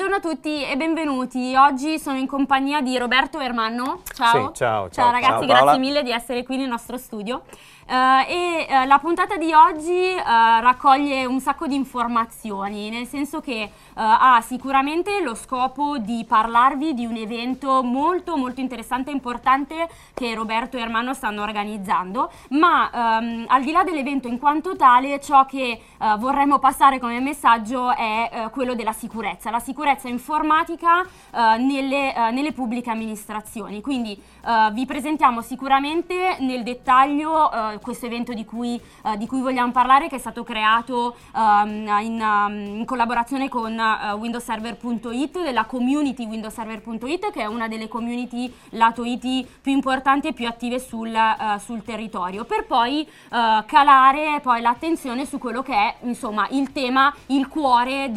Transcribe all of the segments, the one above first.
Buongiorno a tutti e benvenuti. Oggi sono in compagnia di Roberto Ermanno. Ciao. Sì, ciao Ragazzi, ciao, grazie mille di essere qui nel nostro studio. La puntata di oggi raccoglie un sacco di informazioni, nel senso che ha sicuramente lo scopo di parlarvi di un evento molto interessante e importante che Roberto e Ermanno stanno organizzando, ma al di là dell'evento in quanto tale, ciò che vorremmo passare come messaggio è quello della sicurezza, la sicurezza informatica nelle pubbliche amministrazioni. Quindi vi presentiamo sicuramente nel dettaglio questo evento di cui vogliamo parlare, che è stato creato in collaborazione con windowserver.it, della community windowserver.it, che è una delle community lato IT più importanti e più attive sul territorio, per poi calare poi l'attenzione su quello che è insomma il tema, il cuore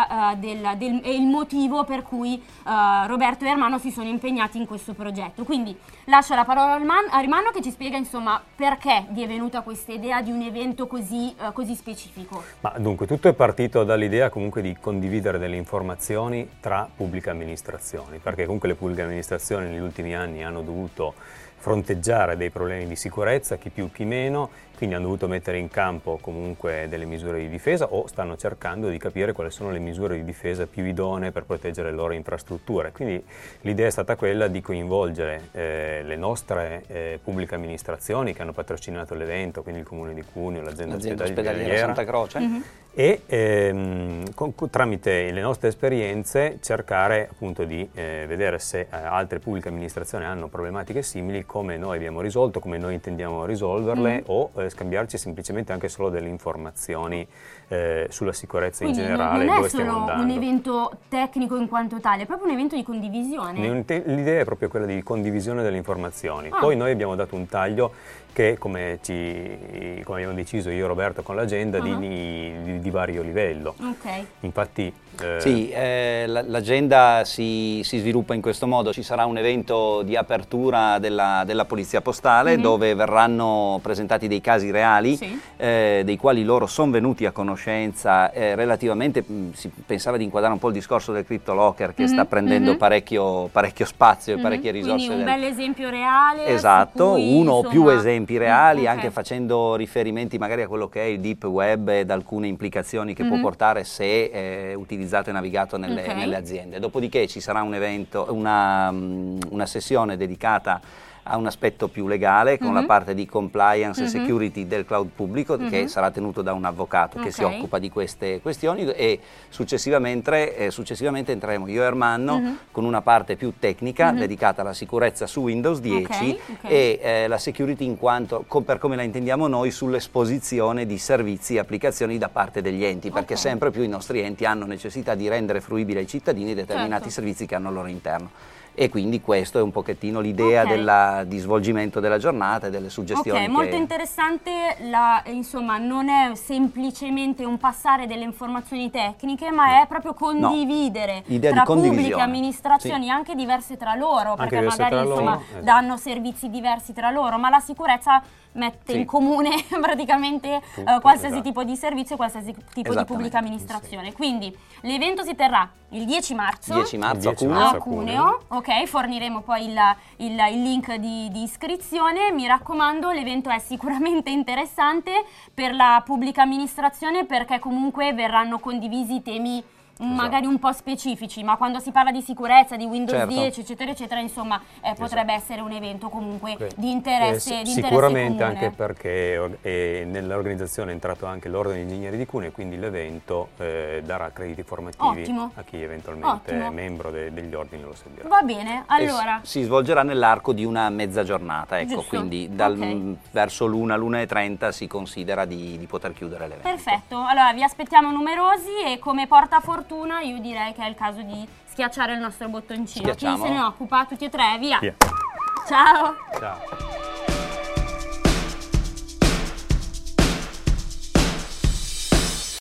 e il motivo per cui Roberto e Ermanno si sono impegnati in questo progetto. Quindi lascio la parola a Ermanno, che ci spiega insomma perché vi è venuta questa idea di un evento così specifico. Ma dunque, tutto è partito dall'idea comunque di condividere delle informazioni tra pubbliche amministrazioni, perché comunque le pubbliche amministrazioni negli ultimi anni hanno dovuto fronteggiare dei problemi di sicurezza, chi più chi meno, quindi hanno dovuto mettere in campo comunque delle misure di difesa o stanno cercando di capire quali sono le misure di difesa più idonee per proteggere le loro infrastrutture. Quindi l'idea è stata quella di coinvolgere le nostre pubbliche amministrazioni che hanno patrocinato l'evento, quindi il Comune di Cuneo, l'azienda ospedaliera Santa Croce, e tramite le nostre esperienze cercare appunto di vedere se altre pubbliche amministrazioni hanno problematiche simili, come noi abbiamo risolto, come noi intendiamo risolverle, o scambiarci semplicemente anche solo delle informazioni sulla sicurezza. Quindi in generale. Non è solo un evento tecnico in quanto tale, è proprio un evento di condivisione. L'idea è proprio quella di condivisione delle informazioni. Poi noi abbiamo dato un taglio che, come abbiamo deciso io e Roberto con l'agenda, di vario livello. Okay. Infatti l'agenda si sviluppa in questo modo. Ci sarà un evento di apertura della Polizia Postale, dove verranno presentati dei casi reali, dei quali loro sono venuti a conoscenza relativamente. Si pensava di inquadrare un po' il discorso del CryptoLocker, che sta prendendo parecchio spazio e parecchie risorse. Quindi un bel esempio reale. Esatto, uno o più esempi reali, anche okay, facendo riferimenti magari a quello che è il deep web ed alcune implicazioni che può portare se utilizzato e navigato nelle aziende. Dopodiché ci sarà un evento, una sessione dedicata a un aspetto più legale, con la parte di compliance e security del cloud pubblico, che sarà tenuto da un avvocato che si occupa di queste questioni, e successivamente entreremo io e Ermanno con una parte più tecnica dedicata alla sicurezza su Windows 10 e la security in quanto, per come la intendiamo noi, sull'esposizione di servizi e applicazioni da parte degli enti, perché sempre più i nostri enti hanno necessità di rendere fruibili ai cittadini determinati servizi che hanno al loro interno. E quindi questo è un pochettino l'idea di svolgimento della giornata e delle suggestioni. Molto interessante, insomma non è semplicemente un passare delle informazioni tecniche, ma è proprio condividere tra pubbliche amministrazioni, anche diverse tra loro, perché magari danno servizi diversi tra loro, ma la sicurezza mette in comune praticamente qualsiasi tipo di servizio, qualsiasi tipo di pubblica amministrazione. Quindi l'evento si terrà il 10 marzo, a Cuneo. Forniremo poi il link di iscrizione. Mi raccomando, l'evento è sicuramente interessante per la pubblica amministrazione, perché comunque verranno condivisi temi magari un po' specifici, ma quando si parla di sicurezza, di Windows 10 eccetera eccetera, insomma potrebbe essere un evento comunque di interesse sicuramente comune. Anche perché nell'organizzazione è entrato anche l'Ordine degli Ingegneri di Cuneo, e quindi l'evento darà crediti formativi a chi eventualmente è membro degli ordini lo seguirà. Va bene, allora si svolgerà nell'arco di una mezza giornata, quindi verso l'1:30 si considera di poter chiudere l'evento. Perfetto, allora vi aspettiamo numerosi, e come portafortuna io direi che è il caso di schiacciare il nostro bottoncino. Chi se ne occupa? Tutti e tre, via. Via. Ciao. Ciao.